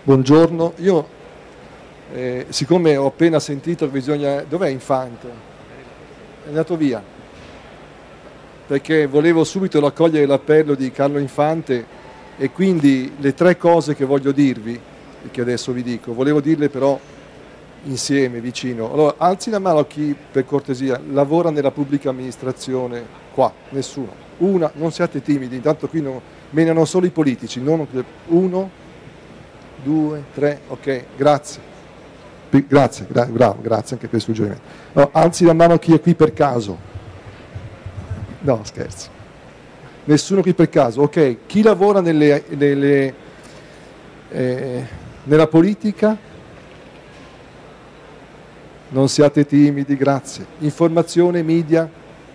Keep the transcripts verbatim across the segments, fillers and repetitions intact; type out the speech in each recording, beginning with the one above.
Buongiorno, io eh, siccome ho appena sentito che bisogna... Dov'è Infante? È andato via, perché volevo subito raccogliere l'appello di Carlo Infante e quindi le tre cose che voglio dirvi, che adesso vi dico, volevo dirle però insieme, vicino. Allora, alzi la mano chi per cortesia lavora nella pubblica amministrazione qua, nessuno. Una, non siate timidi, intanto qui non, menano solo i politici, non uno, due, tre, ok, grazie. Grazie, gra- bravo, grazie anche per il suggerimento. No, alzi la mano chi è qui per caso. No, scherzo. Nessuno qui per caso, ok. Chi lavora nelle, nelle, eh, nella politica? Non siate timidi, grazie. Informazione, media?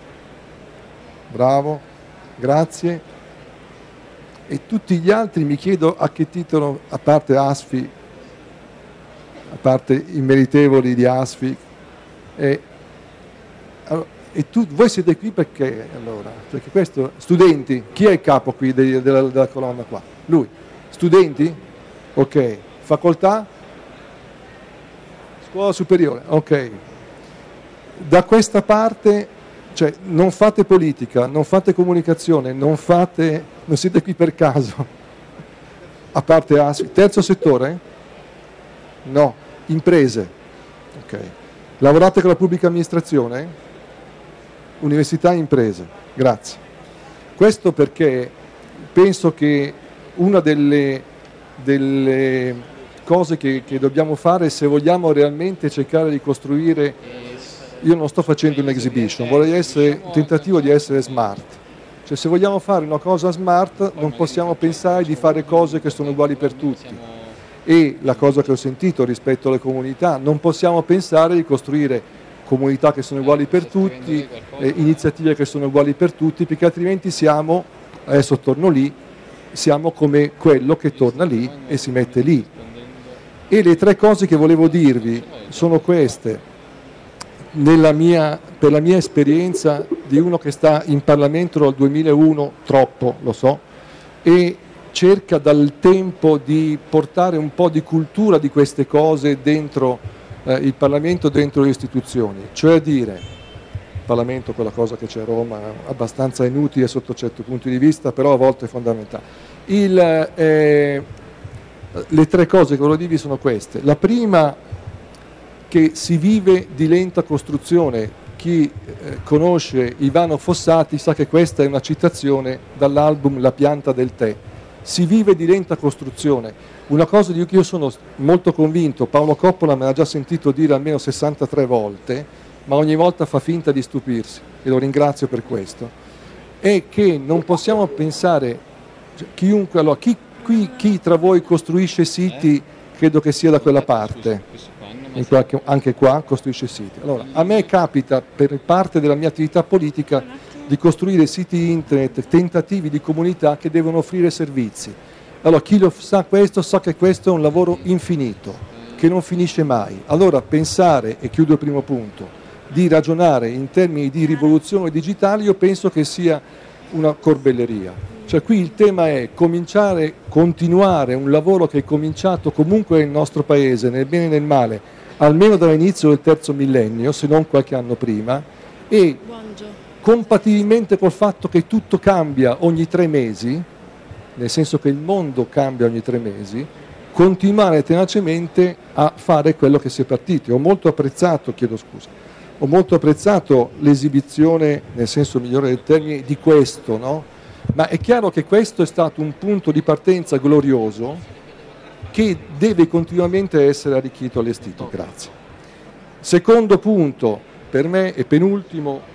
Bravo, grazie. E tutti gli altri mi chiedo a che titolo, a parte ASFI, a parte i meritevoli di ASFI, e, allora, e tu, voi siete qui perché allora? Perché questo, studenti, chi è il capo qui de, della, della colonna qua? Lui. Studenti? Ok. Facoltà? Scuola superiore, ok. Da questa parte, cioè, non fate politica, non fate comunicazione, non fate, non siete qui per caso, a parte ASFI. Terzo settore? No. Imprese? Ok. Lavorate con la pubblica amministrazione? Università e imprese, grazie. Questo perché penso che una delle, delle cose che, che dobbiamo fare, se vogliamo realmente cercare di costruire, io non sto facendo un exhibition, vorrei essere un tentativo di essere smart. Cioè, se vogliamo fare una cosa smart non possiamo pensare di fare cose che sono uguali per tutti. E la cosa che ho sentito rispetto alle comunità, non possiamo pensare di costruire comunità che sono uguali per tutti, eh, iniziative che sono uguali per tutti, perché altrimenti siamo, adesso torno lì, siamo come quello che torna lì e si mette lì. E le tre cose che volevo dirvi sono queste, nella mia, per la mia esperienza di uno che sta in Parlamento dal duemilauno, troppo, lo so, e cerca dal tempo di portare un po' di cultura di queste cose dentro eh, il Parlamento, dentro le istituzioni, cioè dire, il Parlamento, quella cosa che c'è a Roma, abbastanza inutile sotto certi punti di vista, però a volte è fondamentale. Il, eh, le tre cose che volevo dirvi sono queste. La prima, che si vive di lenta costruzione. Chi eh, conosce Ivano Fossati sa che questa è una citazione dall'album La pianta del tè. Si vive di lenta costruzione, una cosa di cui io sono molto convinto, Paolo Coppola me l'ha già sentito dire almeno sessantatré volte, ma ogni volta fa finta di stupirsi, e lo ringrazio per questo, è che non possiamo pensare, chiunque, allora, chi, qui, chi tra voi costruisce siti, credo che sia da quella parte, in qualche, anche qua costruisce siti. Allora, a me capita, per parte della mia attività politica, di costruire siti internet, tentativi di comunità che devono offrire servizi. Allora, chi lo sa questo, sa che questo è un lavoro infinito, che non finisce mai. Allora, pensare, e chiudo il primo punto, di ragionare in termini di rivoluzione digitale, io penso che sia una corbelleria. Cioè, qui il tema è cominciare, continuare un lavoro che è cominciato comunque nel nostro paese, nel bene e nel male, almeno dall'inizio del terzo millennio, se non qualche anno prima, e compatibilmente col fatto che tutto cambia ogni tre mesi, nel senso che il mondo cambia ogni tre mesi, continuare tenacemente a fare quello che si è partiti. Ho molto apprezzato, chiedo scusa, ho molto apprezzato l'esibizione, nel senso migliore del termine, di questo, no? Ma è chiaro che questo è stato un punto di partenza glorioso che deve continuamente essere arricchito, allestito. Grazie. Secondo punto, per me, e penultimo,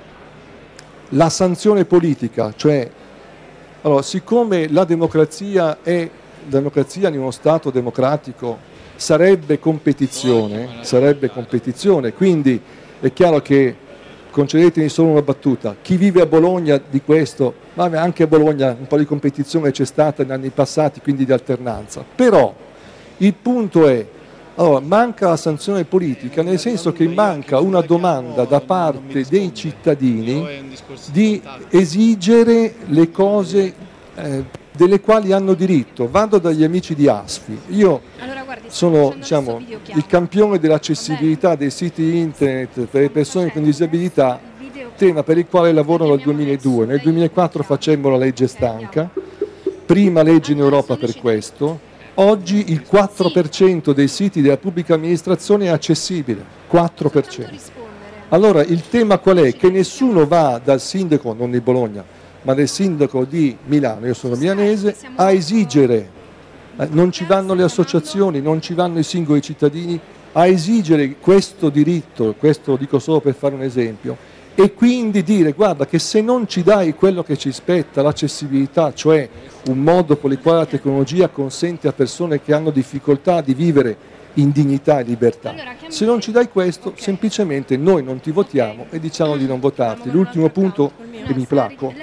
la sanzione politica, cioè, allora, siccome la democrazia è democrazia in uno Stato democratico, sarebbe competizione, sarebbe competizione, quindi è chiaro che, concedetemi solo una battuta, chi vive a Bologna di questo, ma anche a Bologna un po' di competizione c'è stata negli anni passati, quindi di alternanza, però il punto è, allora, manca la sanzione politica, nel senso che manca una domanda da parte dei cittadini di esigere le cose eh, delle quali hanno diritto. Vado dagli amici di ASFI. Io allora, sono, diciamo, il campione dell'accessibilità dei siti internet per le persone con disabilità, tema per il quale lavoro dal duemiladue. Nel duemilaquattro facemmo la legge stanca, prima legge in Europa per questo. Oggi il quattro per cento dei siti della pubblica amministrazione è accessibile, quattro per cento. Allora il tema qual è? Che nessuno va dal sindaco, non di Bologna, ma del sindaco di Milano, io sono milanese, a esigere, eh, non ci vanno le associazioni, non ci vanno i singoli cittadini, a esigere questo diritto, questo lo dico solo per fare un esempio, e quindi dire guarda che se non ci dai quello che ci spetta, l'accessibilità, cioè un modo con il quale la tecnologia consente a persone che hanno difficoltà di vivere in dignità e libertà. Se non ci dai questo, okay, semplicemente noi non ti votiamo e diciamo di non votarti. L'ultimo punto che mi placco,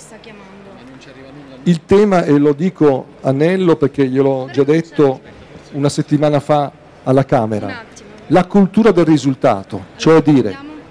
il tema, e lo dico a Nello perché gliel'ho già detto una settimana fa alla Camera, la cultura del risultato, cioè dire,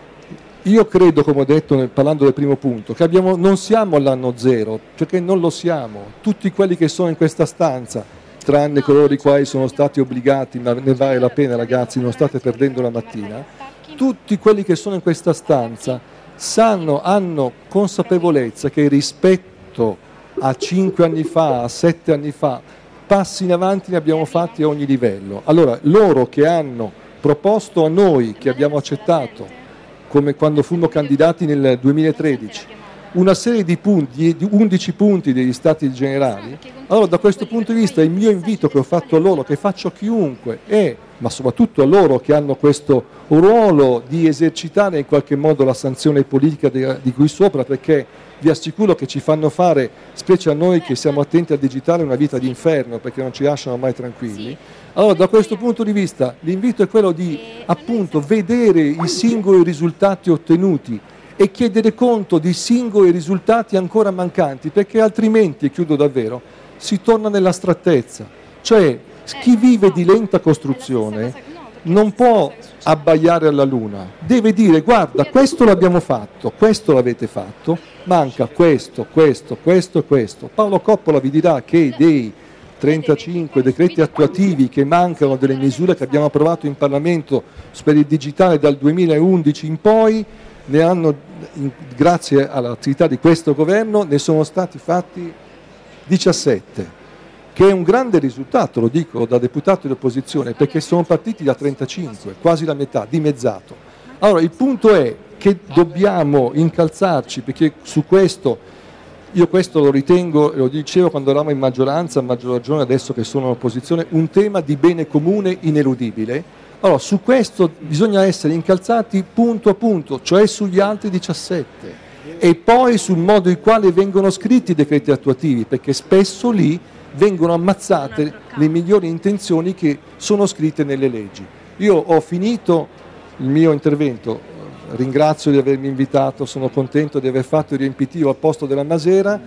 io credo, come ho detto parlando del primo punto, che abbiamo, non siamo all'anno zero, perché non lo siamo. Tutti quelli che sono in questa stanza, tranne coloro i quali sono stati obbligati, ma ne vale la pena ragazzi, non state perdendo la mattina, tutti quelli che sono in questa stanza sanno, hanno consapevolezza che rispetto a cinque anni fa, a sette anni fa, passi in avanti ne abbiamo fatti a ogni livello. Allora, loro che hanno proposto a noi, che abbiamo accettato, come quando fummo candidati nel duemilatredici, una serie di punti, di undici punti degli stati generali, allora da questo punto di vista il mio invito che ho fatto a loro, che faccio a chiunque, è, ma soprattutto a loro che hanno questo ruolo di esercitare in qualche modo la sanzione politica di, di qui sopra, perché vi assicuro che ci fanno fare, specie a noi che siamo attenti al digitale, una vita di inferno, perché non ci lasciano mai tranquilli. Allora da questo punto di vista l'invito è quello di appunto vedere i singoli risultati ottenuti e chiedere conto di singoli risultati ancora mancanti, perché altrimenti, e chiudo davvero, si torna nell'astrattezza. Cioè chi vive di lenta costruzione non può abbaiare alla luna, deve dire guarda questo l'abbiamo fatto, questo l'avete fatto, manca questo, questo, questo e questo. Paolo Coppola vi dirà che dei trentacinque decreti attuativi che mancano, delle misure che abbiamo approvato in Parlamento per il digitale dal duemilaundici in poi, ne hanno, grazie all'attività di questo governo, ne sono stati fatti diciassette, che è un grande risultato, lo dico da deputato di opposizione, perché sono partiti da trentacinque, quasi la metà, dimezzato. Allora il punto è che dobbiamo incalzarci, perché su questo, io questo lo ritengo, e lo dicevo quando eravamo in maggioranza, a maggior ragione adesso che sono in opposizione, un tema di bene comune ineludibile. Allora, su questo bisogna essere incalzati punto a punto, cioè sugli altri diciassette, e poi sul modo in quale vengono scritti i decreti attuativi, perché spesso lì vengono ammazzate le migliori intenzioni che sono scritte nelle leggi. Io ho finito il mio intervento, ringrazio di avermi invitato, sono contento di aver fatto il riempitivo al posto della Masera,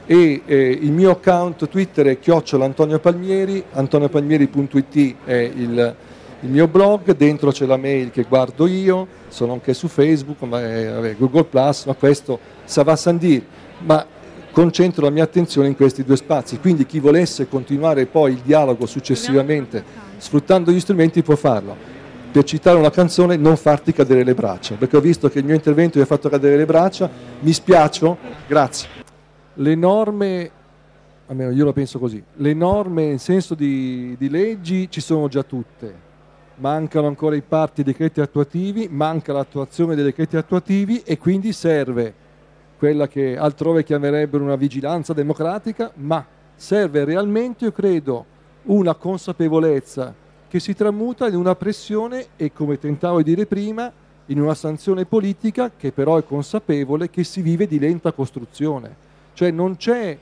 e eh, il mio account Twitter è chiocciola Antonio Palmieri, antoniopalmieri punto it è il il mio blog, dentro c'è la mail che guardo io, sono anche su Facebook, ma è, vabbè, Google Plus, ma questo ça va sans dire, ma concentro la mia attenzione in questi due spazi, quindi chi volesse continuare poi il dialogo successivamente sfruttando gli strumenti può farlo. Per citare una canzone, non farti cadere le braccia, perché ho visto che il mio intervento vi ha fatto cadere le braccia, mi spiaccio, grazie. Le norme, almeno io la penso così, le norme in senso di, di leggi ci sono già tutte. Mancano ancora i parti decreti attuativi, manca l'attuazione dei decreti attuativi e quindi serve quella che altrove chiamerebbero una vigilanza democratica, ma serve realmente, io credo, una consapevolezza che si tramuta in una pressione e, come tentavo di dire prima, in una sanzione politica che però è consapevole che si vive di lenta costruzione. Cioè non c'è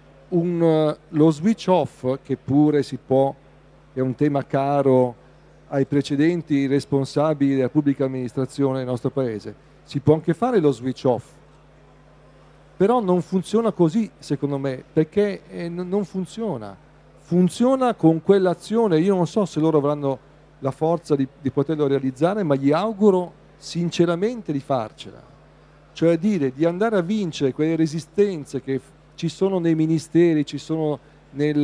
un, lo switch off, che pure si può, è un tema caro ai precedenti responsabili della pubblica amministrazione del nostro paese, si può anche fare lo switch off, però non funziona così secondo me, perché eh, non funziona, funziona con quell'azione, io non so se loro avranno la forza di, di poterlo realizzare, ma gli auguro sinceramente di farcela, cioè dire di andare a vincere quelle resistenze che ci sono nei ministeri, ci sono nella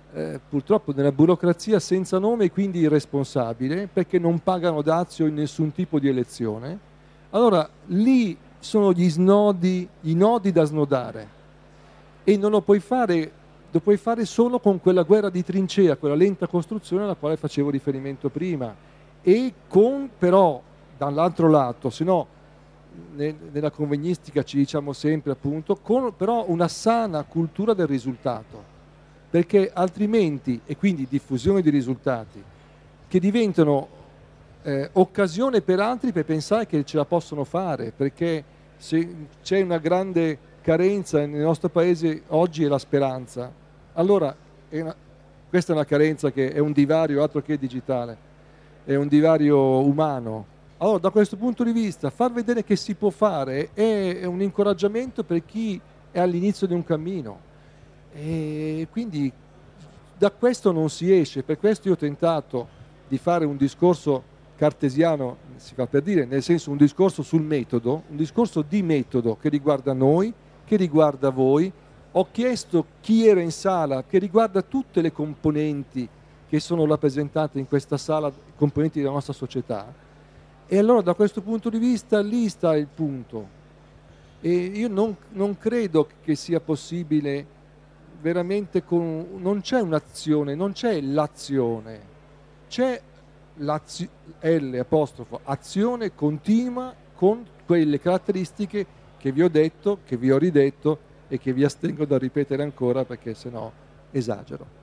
eh, purtroppo nella burocrazia senza nome e quindi irresponsabile, perché non pagano dazio in nessun tipo di elezione. Allora lì sono gli snodi, i nodi da snodare, e non lo puoi fare, lo puoi fare solo con quella guerra di trincea, quella lenta costruzione alla quale facevo riferimento prima, e con però dall'altro lato, se no nella convegnistica ci diciamo sempre appunto, con però una sana cultura del risultato, perché altrimenti, e quindi diffusione di risultati, che diventano eh, occasione per altri per pensare che ce la possono fare, perché se c'è una grande carenza nel nostro paese oggi è la speranza, allora è una, questa è una carenza che è un divario altro che digitale, è un divario umano. Allora, da questo punto di vista, far vedere che si può fare è un incoraggiamento per chi è all'inizio di un cammino. E quindi da questo non si esce. Per questo io ho tentato di fare un discorso cartesiano, si fa per dire, nel senso un discorso sul metodo, un discorso di metodo che riguarda noi, che riguarda voi. Ho chiesto chi era in sala, che riguarda tutte le componenti che sono rappresentate in questa sala, componenti della nostra società. E allora da questo punto di vista lì sta il punto. E io non, non credo che sia possibile veramente con... non c'è un'azione, non c'è l'azione, c'è L apostrofo, azione continua con quelle caratteristiche che vi ho detto, che vi ho ridetto e che vi astengo da ripetere ancora perché sennò esagero.